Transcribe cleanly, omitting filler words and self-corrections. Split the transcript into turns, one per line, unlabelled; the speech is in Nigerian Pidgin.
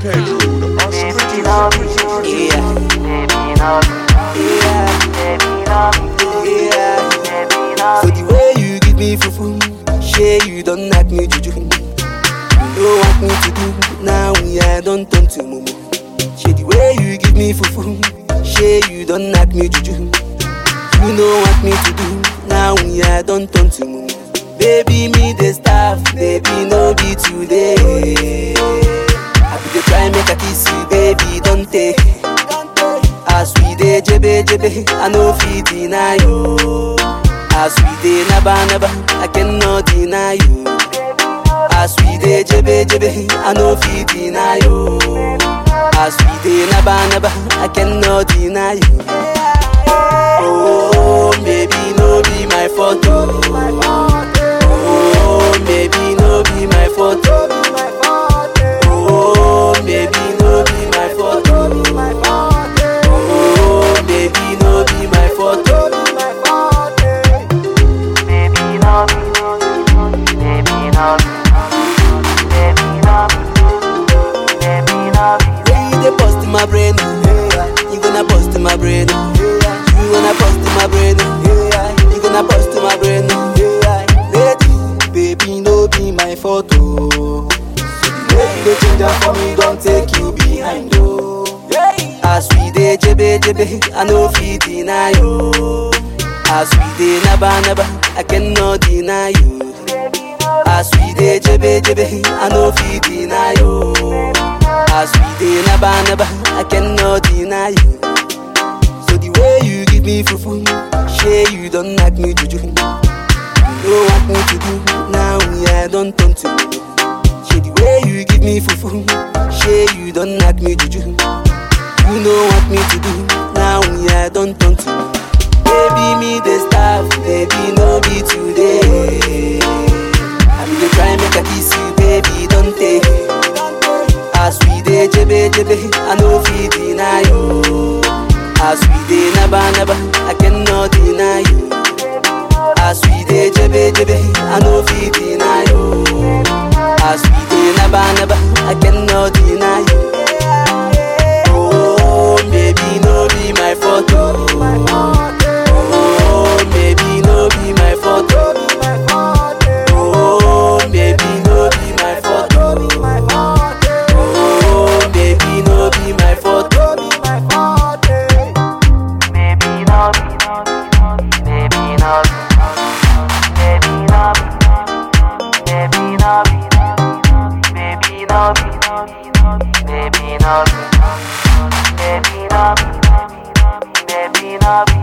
Pedro, the awesome producer.
So the way you give me fufu, shey you don't like me juju. You don't want me to do, now I don't turn to mumu. Shey the way you give me fufu, shey you don't like me juju. You don't want me to do, now I don't turn to mumu. Baby me the staff, baby no be today. I be the try make a kiss you, baby don't take. As we dey jebe jebe, I no fit deny you. As we dey naba naba, I cannot deny you. As we dey jebe jebe, I no fit deny you. As we dey naba naba, I cannot deny you. Oh, baby, no be my fault. Oh, baby, no be my fault. Oh, baby, no be my fault. Oh, baby, no be my fault. My brain, you gonna bust my brain. You gonna bust my brain. You gonna bust my brain. Lady, baby, no be my fault. So the way you dey change up for me, don't take you behind. As we dey jebe jebe, I no fit deny you. As we dey naba naba, I cannot deny you. As we dey jebe jebe, I no fit deny you. As we dey naba naba, I cannot deny you. So the way you give me fufu, shey you don't like me juju. You don't want me to do, now I don't turn to you. Shey the way you give me fufu, shey you don't like me juju. You don't want me to do, now I don't turn to you. Baby me the staff, baby no be today. I'm the try make a kiss you, baby don't take. As we dey jebe jebe, I no fit deny you. As we dey naba naba, I cannot deny you. As we dey jebe jebe, I no fit deny you. As we dey naba naba, I cannot deny you. Oh, baby, no be my fault. Oh, baby, no be my fault. Oh, baby, no be my fault.
Baby, no.